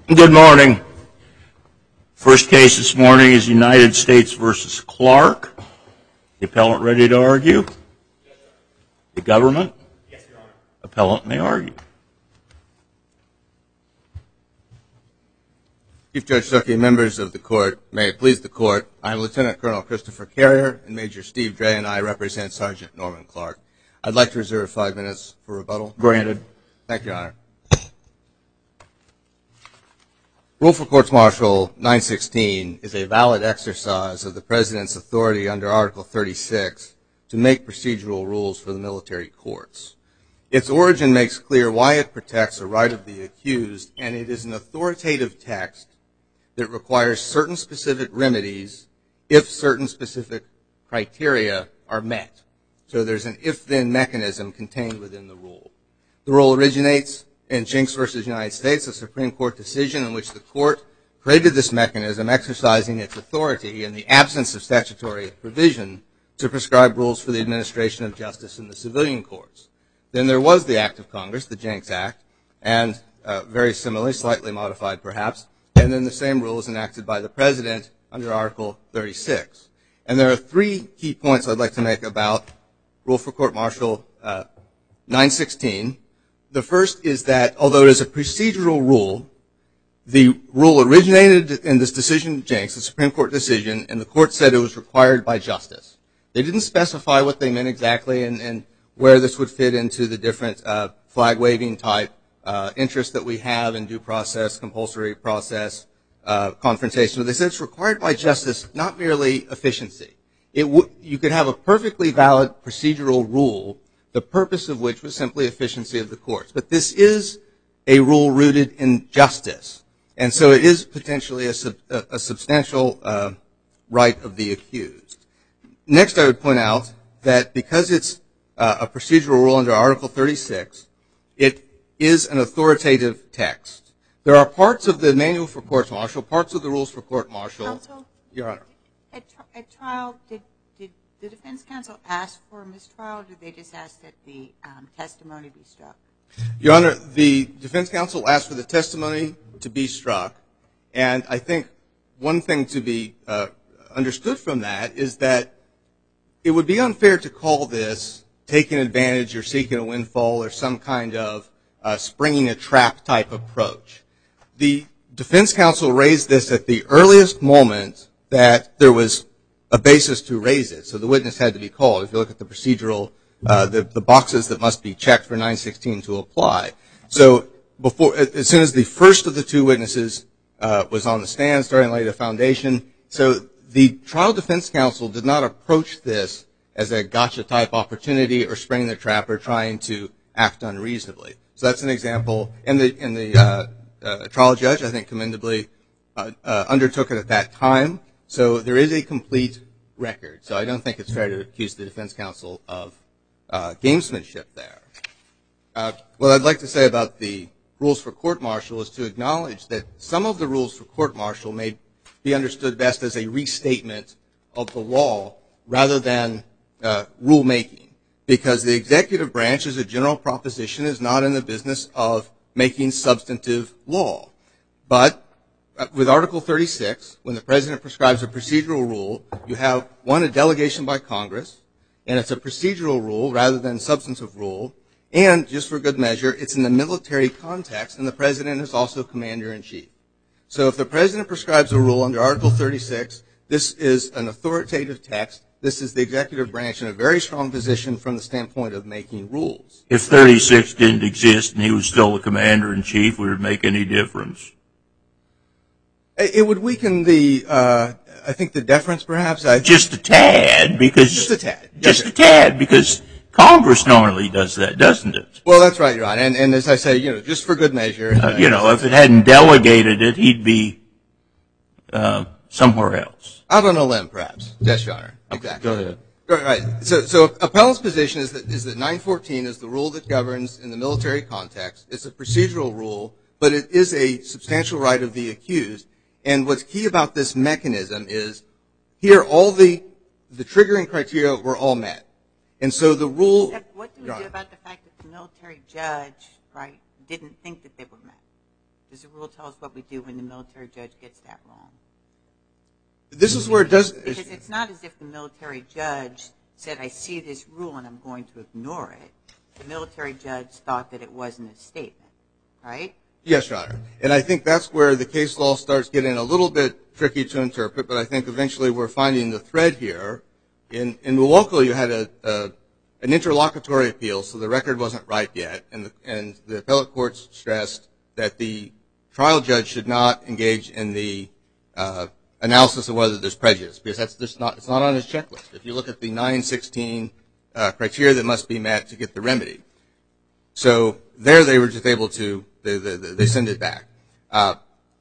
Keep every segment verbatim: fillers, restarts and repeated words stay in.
Good morning. First case this morning is United States v. Clark. The appellant ready to argue? The government? Yes, Your Honor. Appellant may argue. Chief Judge Stuckey, members of the court, may it please the court, I am Lieutenant Colonel Christopher Carrier, and Major Steve Dre and I represent Sergeant Norman Clark. I'd like to reserve five minutes for rebuttal. Granted. Thank you, Your Honor. Rule for Courts-Martial nine sixteen is a valid exercise of the President's authority under Article thirty-six to make procedural rules for the military courts. Its origin makes clear why it protects the right of the accused, and it is an authoritative text that requires certain specific remedies if certain specific criteria are met. So there's an if-then mechanism contained within the rule. The rule originates in Jinks v. United States, a Supreme Court decision in which the court created this mechanism exercising its authority in the absence of statutory provision to prescribe rules for the administration of justice in the civilian courts. Then there was the Act of Congress, the Jenks Act, and uh, very similarly, slightly modified perhaps, and then the same rule is enacted by the President under Article thirty-six. And there are three key points I'd like to make about Rule for Court-Martial uh, nine sixteen. The first is that although it is a procedural rule, the rule originated in this decision, Jenks, the Supreme Court decision, and the court said it was required by justice. They didn't specify what they meant exactly and, and where this would fit into the different uh, flag-waving type uh, interests that we have in due process, compulsory process, uh, confrontation. But they said it's required by justice, not merely efficiency. It w- you could have a perfectly valid procedural rule, the purpose of which was simply efficiency of the courts. But this is a rule rooted in justice. And so it is potentially a, sub, a, a substantial uh, right of the accused. Next, I would point out that because it's uh, a procedural rule under Article thirty-six, it is an authoritative text. There are parts of the Manual for Court-Martial, parts of the Rules for Court-Martial. Counsel? Your Honor. At, tri- at trial, did, did the defense counsel ask for a mistrial, or did they just ask that the um, testimony be struck? Your Honor, the defense counsel asked for the testimony to be struck, and I think one thing to be uh, understood from that is that it would be unfair to call this taking advantage or seeking a windfall or some kind of uh, springing a trap type approach. The defense counsel raised this at the earliest moment that there was a basis to raise it, so the witness had to be called. If you look at the procedural, uh, the, the boxes that must be checked for nine sixteen to apply. So before, as soon as the first of the two witnesses uh, was on the stand, starting to lay the foundation, so the trial defense counsel did not approach this as a gotcha type opportunity or springing the trap or trying to act unreasonably. So that's an example. And the, and the uh, uh, trial judge, I think, commendably uh, uh, undertook it at that time. So there is a complete record. So I don't think it's fair to accuse the defense counsel of uh, gamesmanship there. Uh, what I'd like to say about the rules for court-martial is to acknowledge that some of the rules for court-martial may be understood best as a restatement of the law rather than uh, rulemaking, because the executive branch, as a general proposition, is not in the business of making substantive law. But with Article thirty-six, when the President prescribes a procedural rule, you have, one, a delegation by Congress, and it's a procedural rule rather than substantive rule, and, just for good measure, it's in the military context, and the President is also Commander-in-Chief. So if the President prescribes a rule under Article thirty-six, this is an authoritative text. This is the executive branch in a very strong position from the standpoint of making rules. If thirty-six didn't exist and he was still the Commander-in-Chief, would it make any difference? It would weaken the, uh, I think, the deference, perhaps. I just a tad, because just a tad, just a tad, because Congress normally does that, doesn't it? Well, that's right, Your Honor. And, and as I say, you know, just for good measure. Uh, you know, if it hadn't delegated it, he'd be uh, somewhere else. Out on a limb, perhaps. Yes, Your Honor. Exactly. Go ahead. Right. So, so appellant's position is that is that nine fourteen is the rule that governs in the military context. It's a procedural rule, but it is a substantial right of the accused. And what's key about this mechanism is here all the the triggering criteria were all met. And so the rule. Except what do we do about the fact that the military judge, right, didn't think that they were met? Does the rule tell us what we do when the military judge gets that wrong? This is where it does. Because it's not as if the military judge said, I see this rule and I'm going to ignore it. The military judge thought that it wasn't a statement, right? Yes, Your Honor. And I think that's where the case law starts getting a little bit tricky to interpret, but I think eventually we're finding the thread here. In, in Milwaukee, you had a, a, an interlocutory appeal, so the record wasn't ripe yet, and the, and the appellate courts stressed that the trial judge should not engage in the uh, analysis of whether there's prejudice, because that's just not, it's not on his checklist. If you look at the nine sixteen uh, criteria that must be met to get the remedy. So there they were just able to, they, they, they send it back. Uh,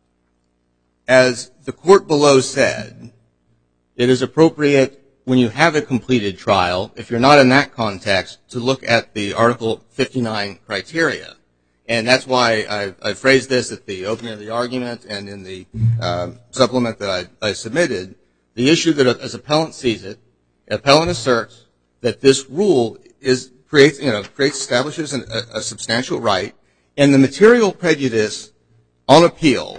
as the court below said, it is appropriate when you have a completed trial, if you're not in that context, to look at the Article fifty-nine criteria. And that's why I, I phrased this at the opening of the argument and in the uh, supplement that I, I submitted. The issue that, as appellant sees it, appellant asserts that this rule is creates, you know, creates establishes an, a, a substantial right, and the material prejudice on appeal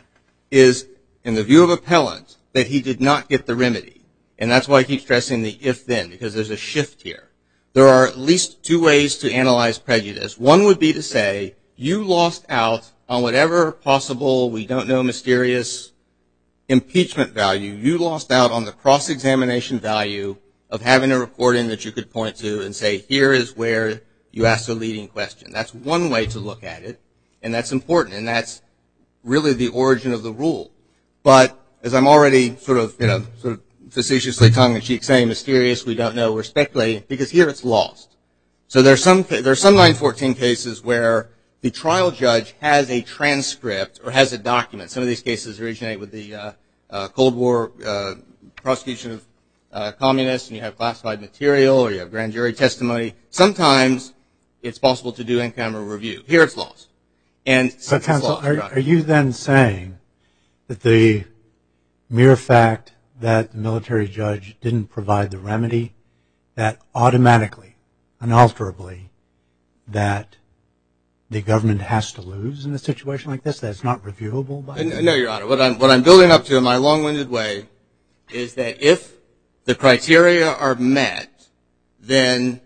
is, in the view of appellant, that he did not get the remedy. And that's why I keep stressing the if-then, because there's a shift here. There are at least two ways to analyze prejudice. One would be to say, you lost out on whatever possible, we don't know, mysterious impeachment value. You lost out on the cross-examination value of having a recording that you could point to and say, here is where you asked a leading question. That's one way to look at it, and that's important, and that's really the origin of the rule. But as I'm already sort of, you know, sort of facetiously tongue-in-cheek saying mysterious, we don't know, we're speculating, because here it's lost. So there's some, there's some nine fourteen cases where the trial judge has a transcript or has a document. Some of these cases originate with the uh, uh, Cold War uh, prosecution of uh, communists, and you have classified material or you have grand jury testimony. Sometimes it's possible to do in-camera review. Here it's lost. And so, counsel, are, are you then saying that the mere fact that the military judge didn't provide the remedy, that automatically, unalterably, that the government has to lose in a situation like this, that it's not reviewable by the No, Your Honor. What I'm, what I'm building up to in my long-winded way is that if the criteria are met, then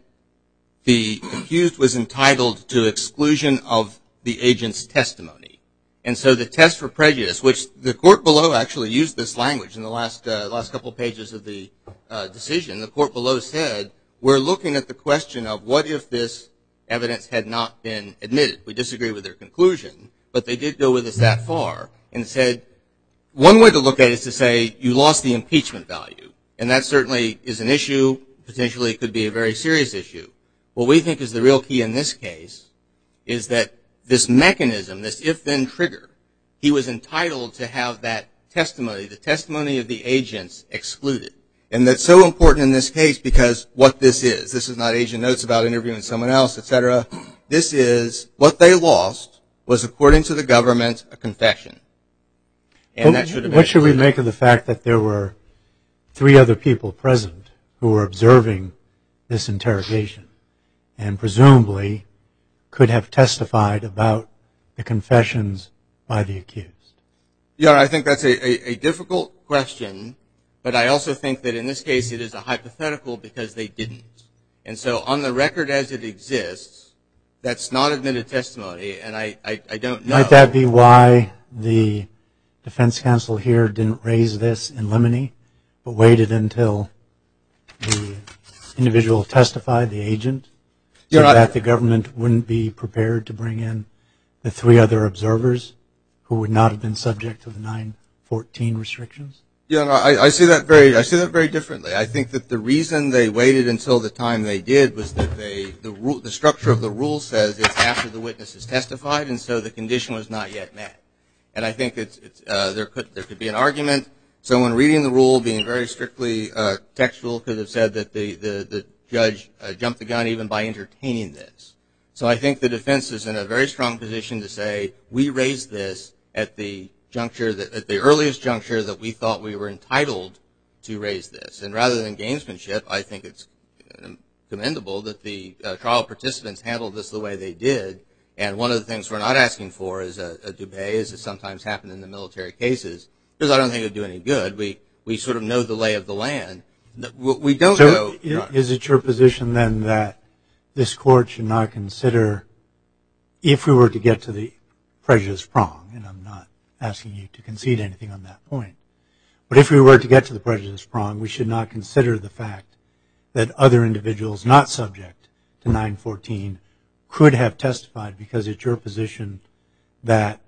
the accused was entitled to exclusion of the agent's testimony. And so the test for prejudice, which the court below actually used this language in the last uh, last couple of pages of the uh, decision, the court below said, we're looking at the question of what if this evidence had not been admitted. We disagree with their conclusion, but they did go with us that far and said, one way to look at it is to say you lost the impeachment value. And that certainly is an issue, potentially could be a very serious issue. What we think is the real key in this case is that this mechanism, this if-then trigger, he was entitled to have that testimony, the testimony of the agents, excluded. And that's so important in this case because what this is, this is not agent notes about interviewing someone else, et cetera. This is what they lost was, according to the government, a confession. And that should have been What should we make of the fact that there were three other people present who were observing this interrogation and presumably could have testified about the confessions by the accused? Yeah, I think that's a, a, a difficult question, but I also think that in this case it is a hypothetical because they didn't. And so on the record as it exists, that's not admitted testimony, and I, I, I don't know. Might that be why the defense counsel here didn't raise this in limine, but waited until the individual testified, the agent, so that the government wouldn't be prepared to bring in the three other observers who would not have been subject to the nine fourteen restrictions? Yeah, no, I, I see that very, I see that very differently. I think that the reason they waited until the time they did was that they, the rule, the structure of the rule says it's after the witness has testified, and so the condition was not yet met. And I think it's, it's uh, there could, there could be an argument. Someone reading the rule, being very strictly uh, textual, could have said that the, the, the judge uh, jumped the gun even by entertaining this. So I think the defense is in a very strong position to say, we raised this at the juncture, that, at the earliest juncture that we thought we were entitled to raise this. And rather than gamesmanship, I think it's commendable that the uh, trial participants handled this the way they did And one of the things we're not asking for is a, a Dubé, as it sometimes happens in the military cases, because I don't think it would do any good. We we sort of know the lay of the land. We don't so know. So is it your position then that this court should not consider, if we were to get to the prejudice prong, and I'm not asking you to concede anything on that point, but if we were to get to the prejudice prong, we should not consider the fact that other individuals not subject to nine fourteen could have testified, because it's your position that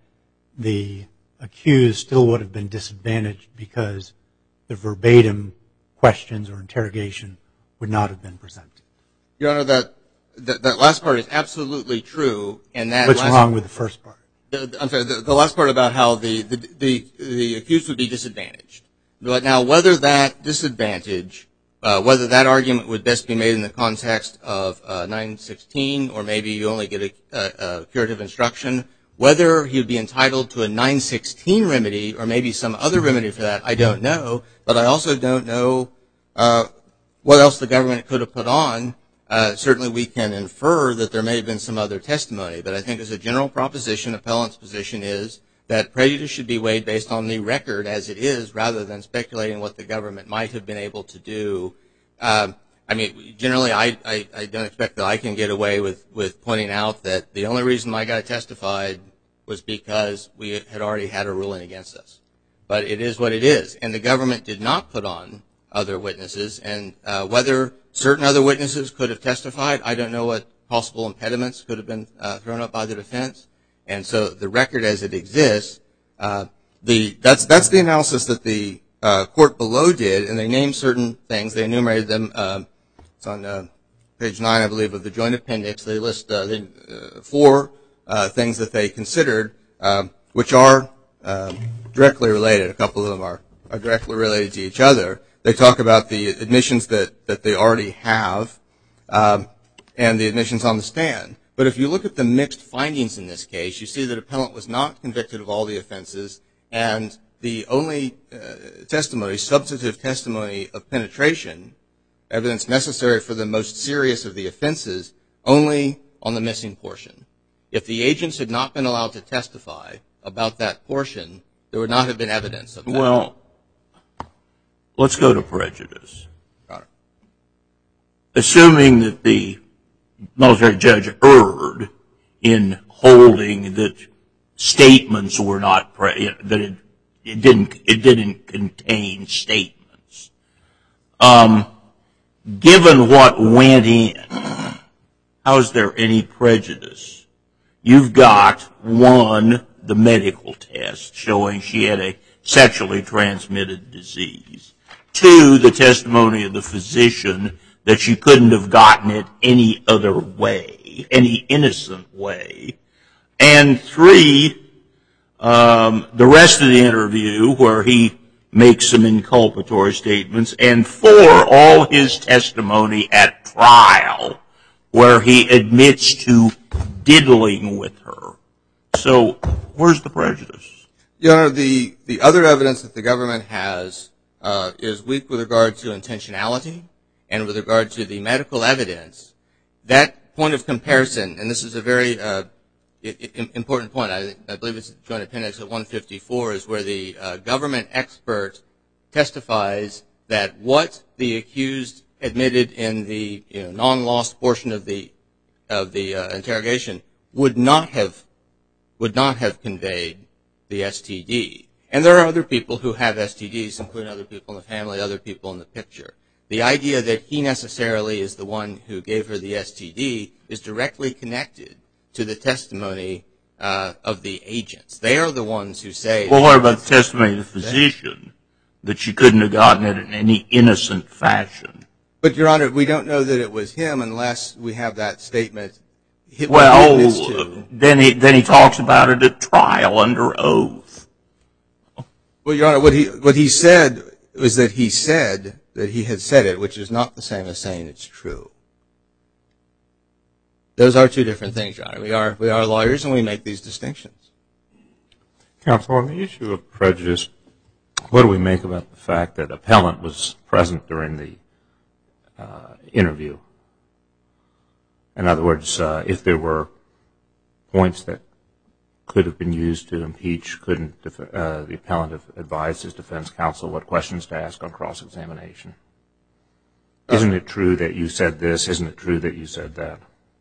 the accused still would have been disadvantaged because the verbatim questions or interrogation would not have been presented. Your Honor, that that, that last part is absolutely true. And that What's last, wrong with the first part? The, I'm sorry, the, the last part about how the, the, the, the accused would be disadvantaged. But now, whether that disadvantage, uh, whether that argument would best be made in the context of uh, nine sixteen, or maybe you only get a, a, a curative instruction, whether he would be entitled to a nine sixteen remedy or maybe some other remedy for that, I don't know. But I also don't know uh, what else the government could have put on. Uh, certainly we can infer that there may have been some other testimony. But I think as a general proposition, appellant's position is that prejudice should be weighed based on the record as it is, rather than speculating what the government might have been able to do. Um, I mean, generally, I, I, I don't expect that I can get away with, with pointing out that the only reason my guy testified was because we had already had a ruling against us. But it is what it is. And the government did not put on other witnesses. And uh, whether certain other witnesses could have testified, I don't know what possible impediments could have been uh, thrown up by the defense. And so the record as it exists, uh, the that's that's the analysis that the uh, court below did, and they named certain things. They enumerated them. Uh, it's on uh, page nine, I believe, of the joint appendix. They list uh, the, uh, four uh, things that they considered, uh, which are uh, directly related. A couple of them are, are directly related to each other. They talk about the admissions that, that they already have um, and the admissions on the stand. But if you look at the mixed findings in this case, you see that appellant was not convicted of all the offenses, and the only uh, testimony, substantive testimony of penetration, evidence necessary for the most serious of the offenses, only on the missing portion. If the agents had not been allowed to testify about that portion, there would not have been evidence of that. Well, let's go to prejudice. Got it. Assuming that the military judge erred in holding that statements were not pre- that it, it didn't it didn't contain statements. Um, given what went in, how is there any prejudice? You've got one, the medical test showing she had a sexually transmitted disease. Two, the testimony of the physician that she couldn't have gotten it any other way, any innocent way. And three, um, the rest of the interview where he makes some inculpatory statements. And four, all his testimony at trial where he admits to diddling with her. So where's the prejudice? Your Honor, the, the other evidence that the government has uh, is weak with regard to intentionality and with regard to the medical evidence. That point of comparison, and this is a very uh, important point, I, I believe it's Joint Appendix at one fifty-four, is where the uh, government expert testifies that what the accused admitted in the you know, non-lost portion of the of the uh, interrogation would not have would not have conveyed the S T D. And there are other people who have S T Ds, including other people in the family, other people in the picture. The idea that he necessarily is the one who gave her the S T D is directly connected to the testimony uh, of the agents. They are the ones who say... Well, what about the testimony of the physician that she couldn't have gotten it in any innocent fashion? But, Your Honor, we don't know that it was him unless we have that statement. Well, then he, then he talks about it at trial under oath. Well, Your Honor, what he, what he said was that he said that he had said it, which is not the same as saying it's true. Those are two different things, Your Honor. We are, we are lawyers and we make these distinctions. Counsel, on the issue of prejudice, what do we make about the fact that appellant was present during the uh, interview? In other words, uh, if there were points that could have been used to impeach? Couldn't uh, the appellant have advised his defense counsel what questions to ask on cross-examination? Isn't it true that you said this? Isn't it true that you said that?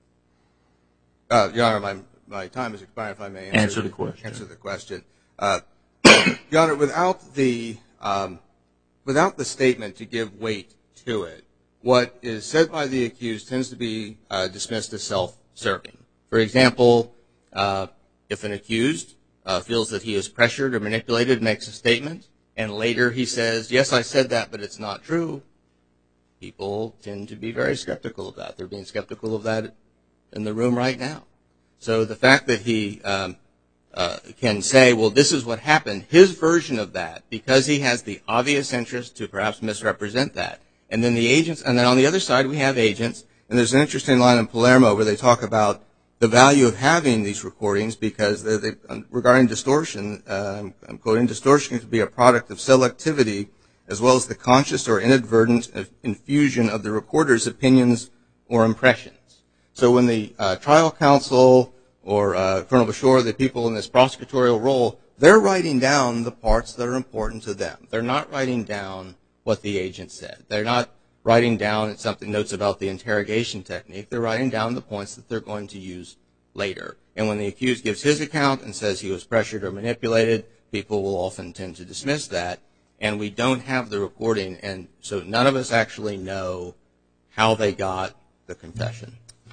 Uh, Your Honor, my, my time is expired. If I may answer, Answer the question. Answer the question. Uh, Your Honor, without the um, without the statement to give weight to it, what is said by the accused tends to be uh, dismissed as self-serving. For example, uh, if an accused uh, feels that he is pressured or manipulated, makes a statement, and later he says, yes, I said that, but it's not true, people tend to be very skeptical of that. They're being skeptical of that in the room right now. So the fact that he um, uh, can say, well, this is what happened, his version of that, because he has the obvious interest to perhaps misrepresent that. And then the agents, and then on the other side we have agents, and there's an interesting line in Palermo where they talk about the value of having these recordings because they, they, regarding distortion, uh, I'm quoting, distortion could be a product of selectivity as well as the conscious or inadvertent infusion of the recorder's opinions or impressions. So when the uh, trial counsel or uh, Colonel Bashor, the people in this prosecutorial role, they're writing down the parts that are important to them. They're not writing down what the agent said. They're not writing down something, notes about the interrogation technique. They're writing down the points that they're going to use later. And when the accused gives his account and says he was pressured or manipulated, people will often tend to dismiss that. And we don't have the recording, and so none of us actually know how they got the confession.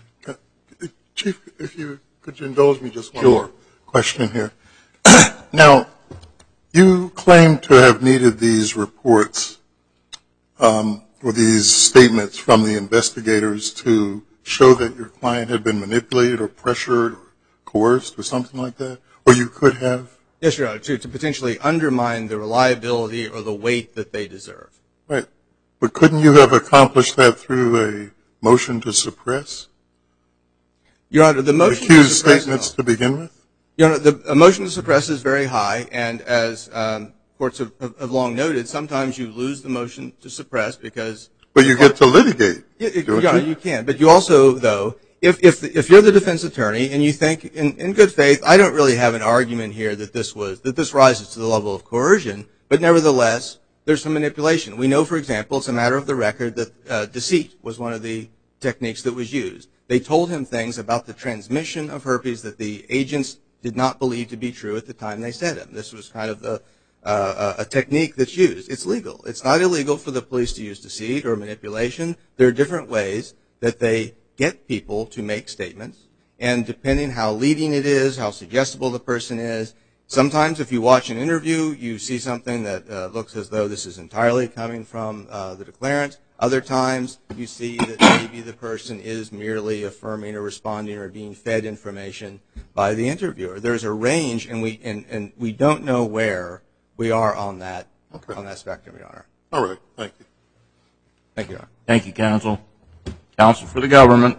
Chief, if you could you indulge me just one Sure. more question here. Now, you claim to have needed these reports um, or these statements from the investigators to show that your client had been manipulated or pressured or coerced or something like that? Or you could have? Yes, Your Honor, to, to potentially undermine the reliability or the weight that they deserve. Right. But couldn't you have accomplished that through a motion to suppress? Your Honor, the motion Accused to suppress statements to begin with? Your Honor, the a motion to suppress is very high, and as um, courts have, have long noted, sometimes you lose the motion to suppress because. But you get to litigate. Yeah, don't Your Honor, you? you can. But you also, though, if if if you're the defense attorney and you think, in, in good faith, I don't really have an argument here that this was that this rises to the level of coercion, but nevertheless, there's some manipulation. We know, for example, it's a matter of the record that uh, deceit was one of the techniques that was used. They told him things about the transmission of herpes that the agents did not believe to be true at the time they said them. This was kind of the, uh, a technique that's used. It's legal. It's not illegal for the police to use deceit or manipulation. There are different ways that they get people to make statements, and depending how leading it is, how suggestible the person is, sometimes if you watch an interview, you see something that uh, looks as though this is entirely coming from uh, the declarant. Other times, you see that maybe the person is merely affirming or responding or being fed information by the interviewer. There's a range, and we and, and we don't know where we are on that Okay. on that spectrum, Your Honor. All right. Thank you. Thank you, Your Honor. Thank you, counsel. Counsel for the government.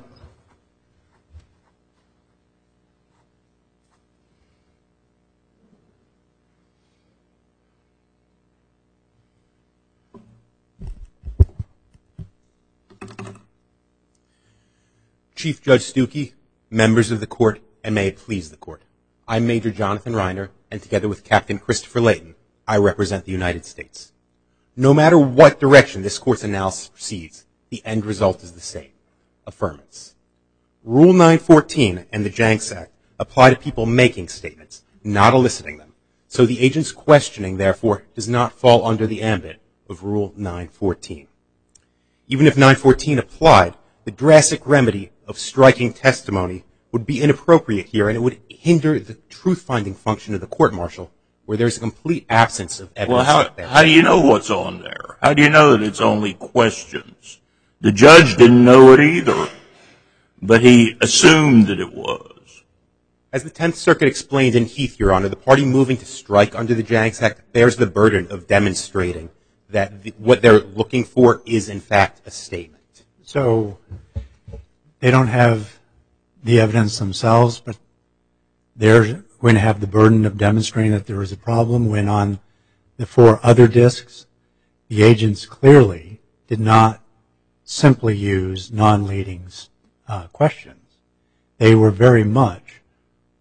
Chief Judge Stuckey, members of the court, and may it please the court. I'm Major Jonathan Reiner, and together with Captain Christopher Layton, I represent the United States. No matter what direction this court's analysis proceeds, the end result is the same: affirmance. Rule nine fourteen and the Janks Act apply to people making statements, not eliciting them. So the agent's questioning, therefore, does not fall under the ambit of Rule nine fourteen. Even if nine fourteen applied, the drastic remedy of striking testimony would be inappropriate here, and it would hinder the truth-finding function of the court-martial, where there's a complete absence of evidence. Well, how, there. how do you know what's on there? How do you know that it's only questions? The judge didn't know it either, but he assumed that it was. As the Tenth Circuit explained in Heath, Your Honor, the party moving to strike under the Janks Act bears the burden of demonstrating that the, what they're looking for is, in fact, a statement. So they don't have the evidence themselves, but they're going to have the burden of demonstrating that there was a problem when on the four other discs, the agents clearly did not simply use non-leading uh, questions. They were very much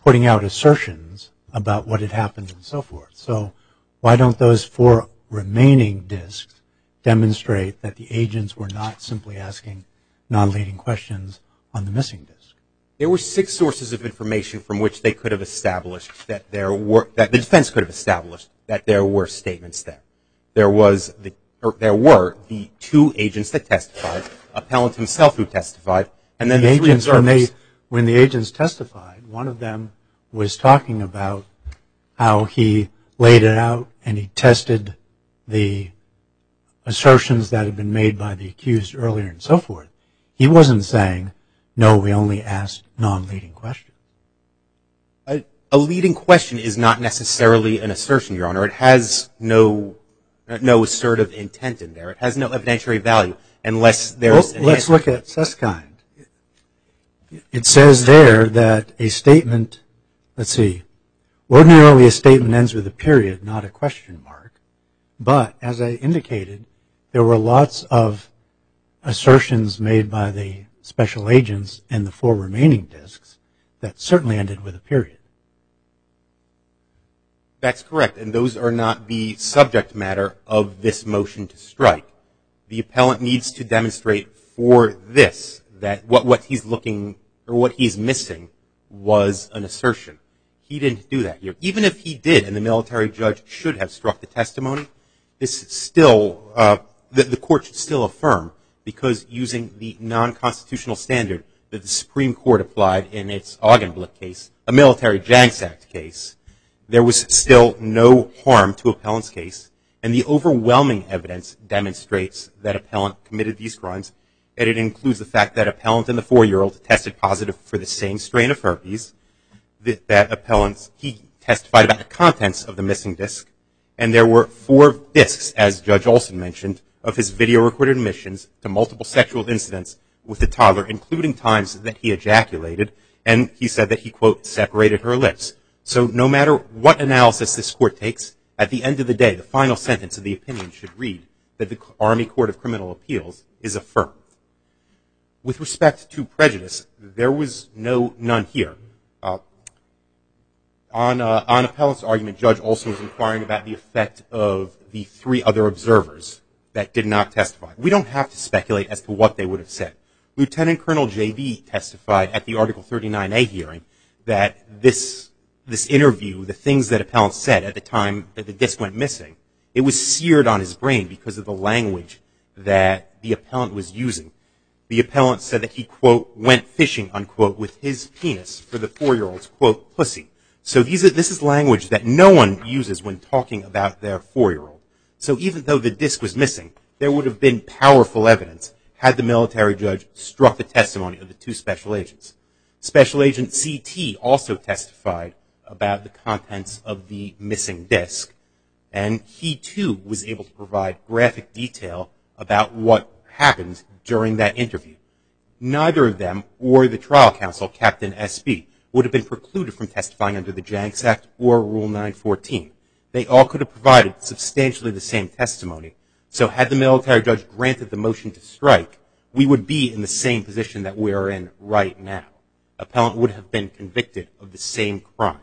putting out assertions about what had happened and so forth. So why don't those four remaining discs demonstrate that the agents were not simply asking non-leading questions on the missing disc? There were six sources of information from which they could have established that there were, that the defense could have established that there were statements there. There was the, or there were the two agents that testified, appellant himself who testified, and then the, the three agents, observers. When, they, when the agents testified, one of them was talking about how he laid it out and he tested the assertions that had been made by the accused earlier and so forth. He wasn't saying, no, we only asked non-leading questions. A, a leading question is not necessarily an assertion, Your Honor. It has no no assertive intent in there. It has no evidentiary value unless there's well, let's look at Susskind. It says there that a statement, let's see, ordinarily a statement ends with a period, not a question mark. But as I indicated, there were lots of assertions made by the special agents in the four remaining discs that certainly ended with a period. That's correct, and those are not the subject matter of this motion to strike. The appellant needs to demonstrate for this that what, what he's looking or what he's missing was an assertion. He didn't do that here. Even if he did, and the military judge should have struck the testimony, this still, uh, the, the court should still affirm, because using the non-constitutional standard that the Supreme Court applied in its Augenblick case, a military Janks Act case, there was still no harm to appellant's case, and the overwhelming evidence demonstrates that appellant committed these crimes, and it includes the fact that appellant and the four-year-old tested positive for the same strain of herpes, that, that appellant, he testified about the contents of the missing disc, and there were four discs, as Judge Olson mentioned, of his video-recorded admissions to multiple sexual incidents with the toddler, including times that he ejaculated, and he said that he, quote, separated her lips. So no matter what analysis this court takes, at the end of the day, the final sentence of the opinion should read that the Army Court of Criminal Appeals is affirmed. With respect to prejudice, there was no none here. Uh, on, uh, on appellant's argument, Judge Olson was inquiring about the effect of the three other observers that did not testify. We don't have to speculate as to what they would have said. Lieutenant Colonel J B testified at the Article thirty-nine A hearing that this this interview, the things that appellant said at the time that the disc went missing, it was seared on his brain because of the language that the appellant was using. The appellant said that he, quote, went fishing, unquote, with his penis for the four-year-old's, quote, pussy. So these are, this is language that no one uses when talking about their four-year-old. So even though the disc was missing, there would have been powerful evidence had the military judge struck the testimony of the two special agents. Special Agent C T also testified about the contents of the missing disc, and he too was able to provide graphic detail about what happened during that interview. Neither of them or the trial counsel, Captain S B, would have been precluded from testifying under the Janks Act or Rule nine fourteen. They all could have provided substantially the same testimony. So had the military judge granted the motion to strike, we would be in the same position that we are in right now. Appellant would have been convicted of the same crimes.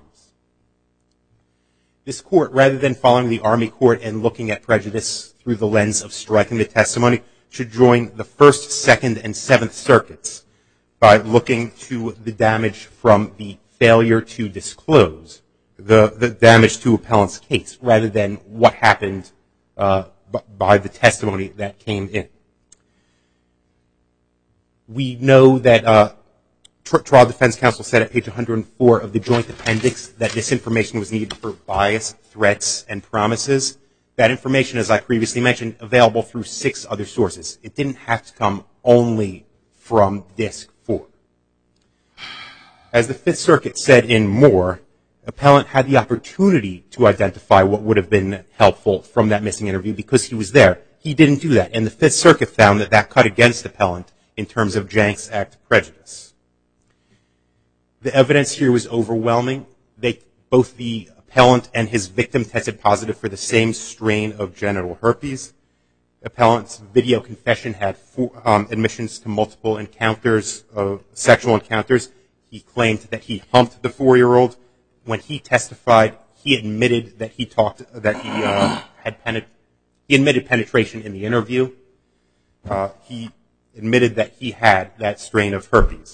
This court, rather than following the Army court and looking at prejudice through the lens of striking the testimony, should join the First, Second, and Seventh Circuits by looking to the damage from the failure to disclose, the, the damage to appellant's case, rather than what happened uh, b- by the testimony that came in. We know that uh, Trial Defense Counsel said at page one hundred four of the Joint Appendix that this information was needed for bias, threats, and promises. That information, as I previously mentioned, available through six other sources. It didn't have to come only from Disc four. As the Fifth Circuit said in Moore, appellant had the opportunity to identify what would have been helpful from that missing interview because he was there. He didn't do that, and the Fifth Circuit found that that cut against appellant in terms of Janks Act prejudice. The evidence here was overwhelming. They, both the appellant and his victim tested positive for the same strain of genital herpes. Appellant's video confession had four, um, admissions to multiple encounters, uh, sexual encounters. He claimed that he humped the four-year-old. When he testified, he admitted that he talked that he uh, had penet- he admitted penetration in the interview. Uh, he admitted that he had that strain of herpes.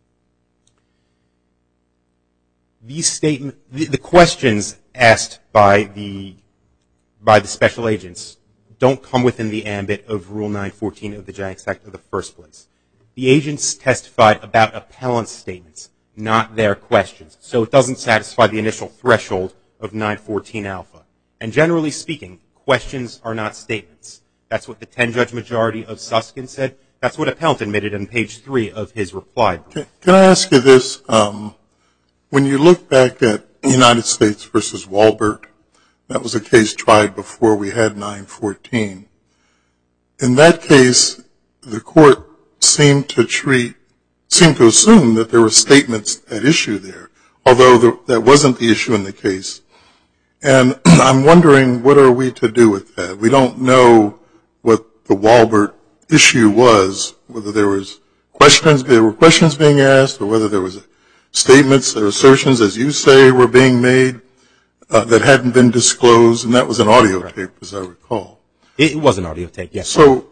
These statement, the, the questions asked by the by the special agents don't come within the ambit of Rule nine fourteen of the Janks Act in the first place. The agents testified about appellant's statements, not their questions, so it doesn't satisfy the initial threshold of nine fourteen alpha. And generally speaking, questions are not statements. That's what the ten-judge majority of Susskind said. That's what appellant admitted on page three of his reply brief. Can I ask you this? Um, when you look back at United States versus Walbert, that was a case tried before we had nine fourteen. In that case, the court seemed to treat, seemed to assume that there were statements at issue there, although the, that wasn't the issue in the case. And I'm wondering, what are we to do with that? We don't know what the Walbert issue was, whether there was questions, there were questions being asked, or whether there was statements or assertions, as you say, were being made uh, that hadn't been disclosed, and that was an audio tape, as I recall. It was an audio tape, yes. So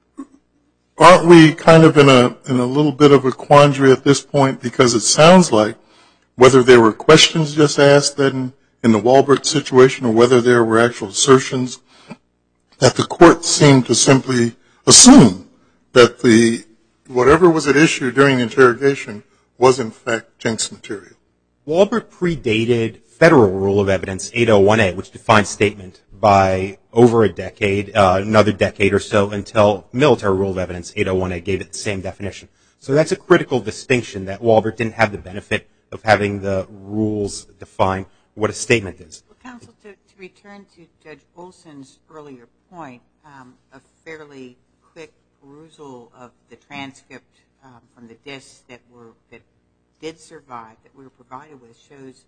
aren't we kind of in a in a little bit of a quandary at this point, because it sounds like whether there were questions just asked then in the Walbert situation, or whether there were actual assertions, that the court seemed to simply assume that the whatever was at issue during the interrogation was in fact Janks material. Walbert predated federal rule of evidence eight oh one A, which defines statement, by over a decade, uh, another decade or so, until military rule of evidence eight oh one A gave it the same definition. So that's a critical distinction, that Walbert didn't have the benefit of having the rules define what a statement is. Well, counsel, to, to return to Judge Olson's earlier point, um, a fairly quick perusal of the transcript um, from the discs that were that did survive, that we were provided with, shows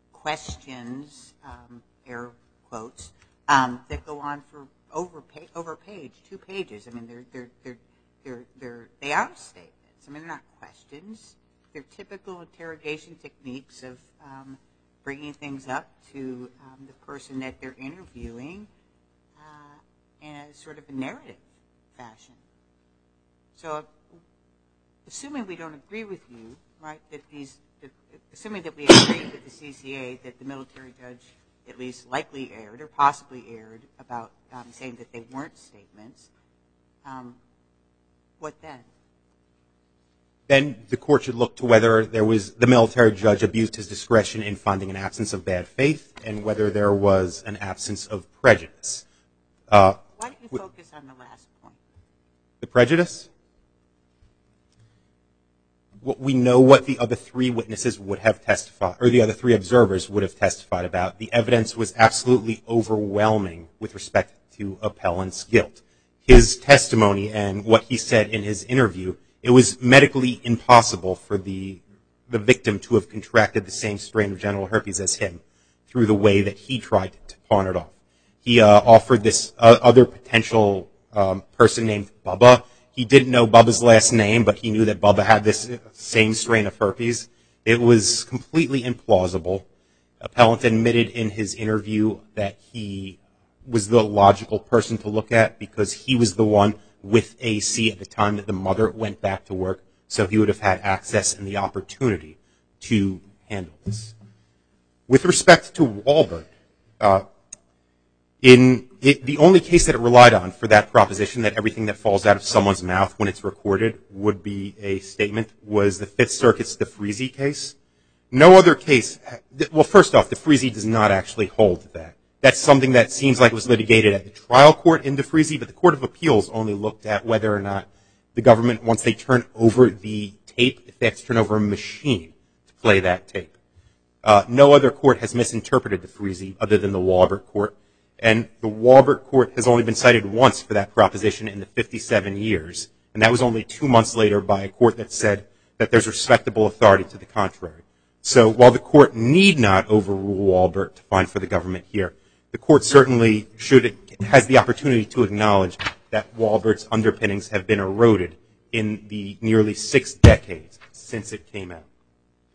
questions, um, air quotes, um, that go on for over page, over page, two pages. I mean, they're they're they're they're they're they are statements. I mean, they're not questions. They're typical interrogation techniques of um, bringing things up to um, the person that they're interviewing uh, in a sort of a narrative fashion. So, assuming we don't agree with you, right, that these, that, assuming that we agree with the C C A that the military judge at least likely erred or possibly erred about um, saying that they weren't statements, um, what then? Then the court should look to whether there was, the military judge abused his discretion in finding an absence of bad faith, and whether there was an absence of prejudice. Uh, Why don't you focus on the last point? The prejudice? We know what the other three witnesses would have testified, or the other three observers would have testified about. The evidence was absolutely overwhelming with respect to appellant's guilt. His testimony and what he said in his interview, it was medically impossible for the the victim to have contracted the same strain of genital herpes as him through the way that he tried to pawn it off. He uh, offered this uh, other potential um, person named Bubba. He didn't know Bubba's last name, but he knew that Bubba had this same strain of herpes. It was completely implausible. Appellant admitted in his interview that he was the logical person to look at because he was the one with A C at the time that the mother went back to work, so he would have had access and the opportunity to handle this. With respect to Walbert, uh, in it, the only case that it relied on for that proposition, that everything that falls out of someone's mouth when it's recorded would be a statement, was the Fifth Circuit's DeFreeze case. No other case, well, first off, DeFreeze does not actually hold that. That's something that seems like it was litigated at the trial court in DeFreeze, but the Court of Appeals only looked at whether or not the government, once they turn over the tape, if they have to turn over a machine to play that tape. Uh, no other court has misinterpreted DeFreeze other than the Walbert court. And the Walbert court has only been cited once for that proposition in the fifty-seven years. And that was only two months later by a court that said that there's respectable authority to the contrary. So while the court need not overrule Walbert to find for the government here, the court certainly should, has the opportunity to acknowledge that Walbert's underpinnings have been eroded in the nearly six decades since it came out.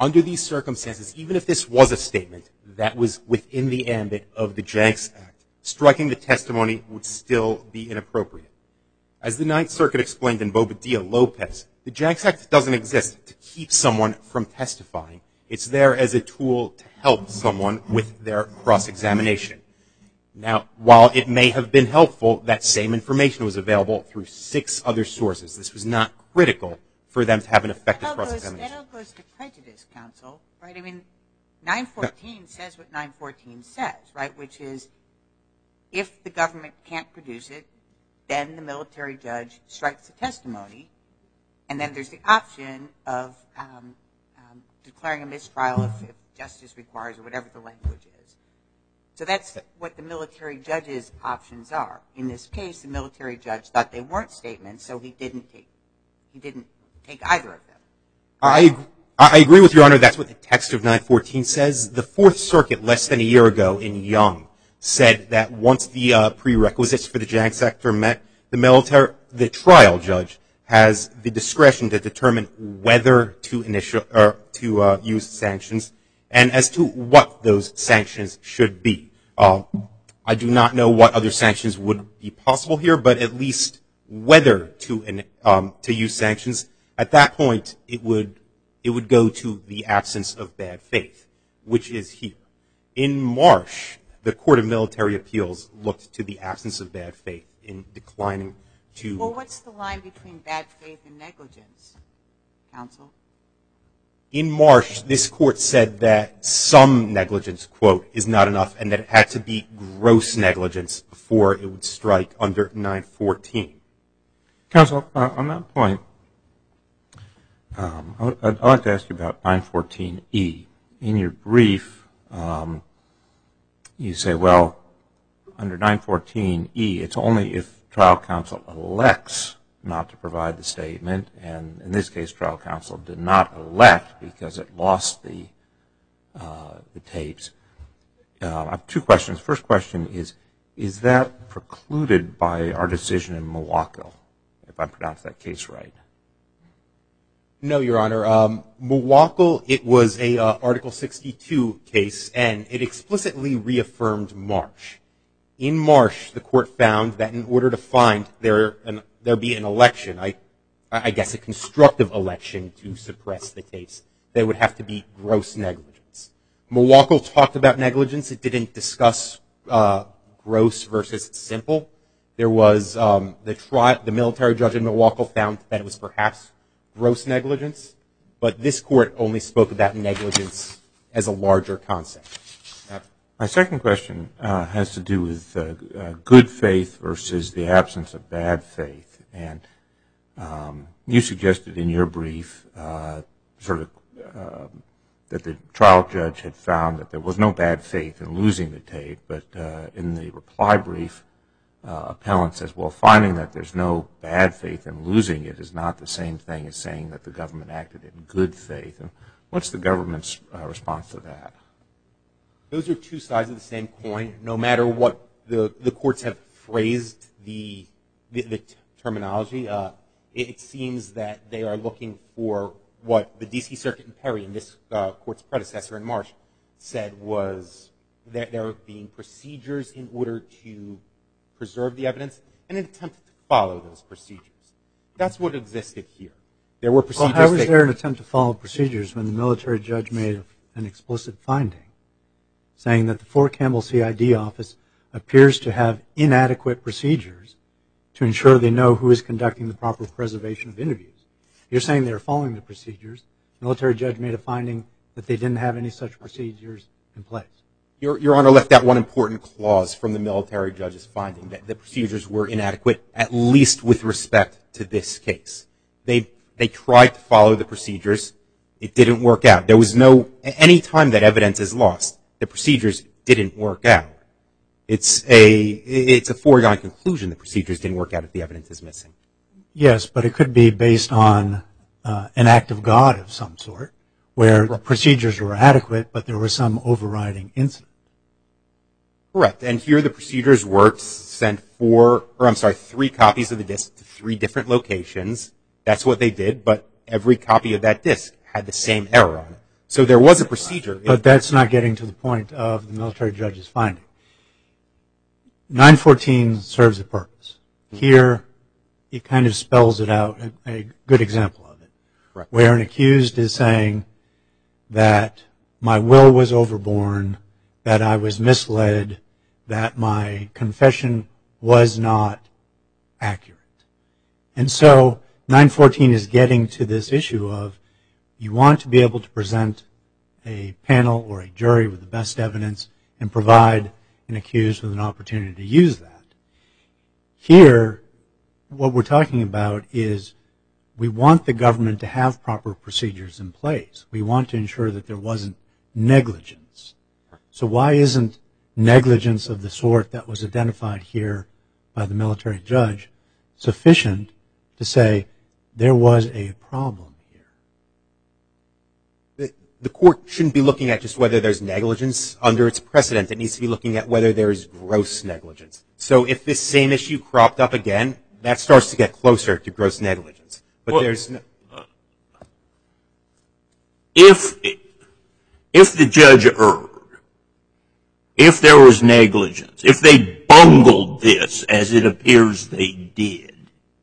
Under these circumstances, even if this was a statement that was within the ambit of the Janks Act, striking the testimony would still be inappropriate. As the Ninth Circuit explained in Bobadilla-Lopez, the Janks Act doesn't exist to keep someone from testifying. It's there as a tool to help someone with their cross-examination. Now, while it may have been helpful, that same information was available through six other sources. This was not critical for them to have an effective cross-examination. That all goes to prejudice, counsel, right? I mean, nine fourteen says what nine fourteen says, right, which is if the government can't produce it, then the military judge strikes the testimony, and then there's the option of um, um, declaring a mistrial if, if justice requires or whatever the language is. So that's what the military judge's options are. In this case, the military judge thought they weren't statements, so he didn't take he didn't take either of them. I I agree with Your Honor. That's what the text of nine fourteen says. The Fourth Circuit, less than a year ago in Young, said that once the uh, prerequisites for the Janks Act are met, the military, the trial judge has the discretion to determine whether to initial or to uh, use sanctions and as to what those sanctions should be. Uh, I do not know what other sanctions would be possible here, but at least whether to um, to use sanctions. At that point, it would it would go to the absence of bad faith, which is here. In Marsh, the Court of Military Appeals looked to the absence of bad faith in declining to. Well, what's the line between bad faith and negligence, counsel? In Marsh, this court said that some negligence, quote, is not enough and that it had to be gross negligence before it would strike under nine fourteen. Counsel, uh, on that point, um, I'd, I'd like to ask you about nine fourteen E. In your brief, um, you say, well, under nine fourteen E, it's only if trial counsel elects not to provide the statement, and in this case, trial counsel did not elect because it lost the uh, the tapes. Uh, I have two questions. First question is, is that precluded by our decision in Milwaukee, if I pronounced that case right? No, Your Honor. Um, Milwaukee, it was a uh, Article sixty-two case, and it explicitly reaffirmed Marsh. In Marsh, the court found that in order to find there an there be an election, I, I guess a constructive election to suppress the tapes, there would have to be gross negligence. Milwaukee talked about negligence. It didn't discuss uh, gross versus simple. There was um, the tri- the military judge in Milwaukee found that it was perhaps gross negligence, but this court only spoke about negligence as a larger concept. My second question uh, has to do with uh, uh, good faith versus the absence of bad faith. And um, you suggested in your brief uh, sort of uh, that the trial judge had found that there was no bad faith in losing the tape, but uh, in the reply brief, uh, appellant says, well, finding that there's no bad faith in losing it is not the same thing as saying that the government acted in good faith. And what's the government's uh, response to that? Those are two sides of the same coin. No matter what the, the courts have phrased the, the, the terminology, uh, it, it seems that they are looking for what the D C Circuit in Perry and this uh, court's predecessor in Marsh said was there, there being procedures in order to preserve the evidence and an attempt to follow those procedures. That's what existed here. There were procedures. Well, how was there an attempt to follow procedures when the military judge made an explicit finding saying that the Fort Campbell C I D office appears to have inadequate procedures to ensure they know who is conducting the proper preservation of interviews? You're saying they're following the procedures. The military judge made a finding that they didn't have any such procedures in place. Your, Your Honor left out one important clause from the military judge's finding, that the procedures were inadequate, at least with respect to this case. They, they tried to follow the procedures. It didn't work out. There was no, any time that evidence is lost, the procedures didn't work out. It's a, it's a foregone conclusion the procedures didn't work out if the evidence is missing. Yes, but it could be based on uh, an act of God of some sort, where the procedures were adequate, but there was some overriding incident. Correct. And here the procedures were sent four, or I'm sorry, three copies of the disc to three different locations. That's what they did, but every copy of that disc had the same error on it. So there was a procedure. But that's not getting to the point of the military judge's finding. nine fourteen serves a purpose. Here, it kind of spells it out, a, a good example of it, right, where an accused is saying that my will was overborne, that I was misled, that my confession was not accurate. And so nine fourteen is getting to this issue of you want to be able to present a panel or a jury with the best evidence and provide an accused with an opportunity to use that. Here, what we're talking about is we want the government to have proper procedures in place. We want to ensure that there wasn't negligence. So why isn't negligence of the sort that was identified here by the military judge sufficient to say there was a problem here? The, the court shouldn't be looking at just whether there's negligence under its precedent. It needs to be looking at whether there's gross negligence. So if this same issue cropped up again, that starts to get closer to gross negligence. But well, there's no... If, if the judge erred, if there was negligence, if they bungled this as it appears they did,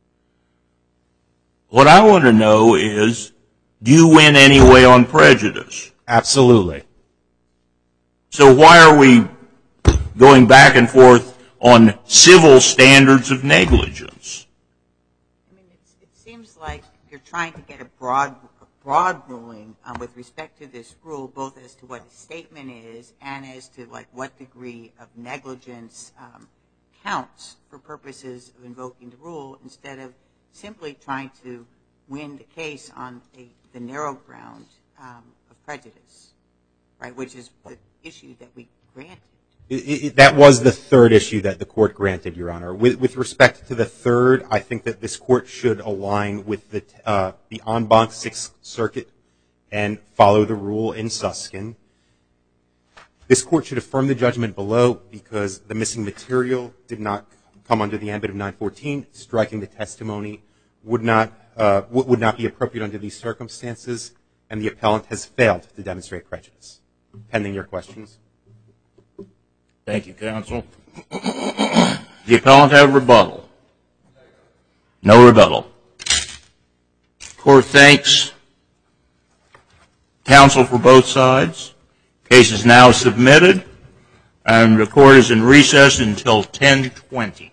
what I want to know is, do you win anyway on prejudice? Absolutely. So why are we going back and forth on civil standards of negligence? I mean, it's, it seems like you're trying to get a broad, a broad ruling um, with respect to this rule, both as to what a statement is and as to like what degree of negligence um, counts for purposes of invoking the rule, instead of simply trying to win the case on a, the narrow ground um, of prejudice, right, which is the issue that we granted. It, it, that was the third issue that the court granted, Your Honor. With, with respect to the third, I think that this court should align with the, uh, the en banc Sixth Circuit and follow the rule in Susskind. This court should affirm the judgment below because the missing material did not come under the ambit of nine fourteen. Striking the testimony would not, uh, would not be appropriate under these circumstances, and the appellant has failed to demonstrate prejudice. Pending your questions. Thank you, counsel. The appellant have rebuttal? No rebuttal. Court thanks counsel for both sides. Case is now submitted, and the court is in recess until ten twenty.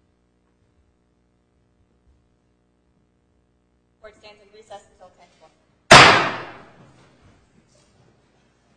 Court stands in recess until ten twenty.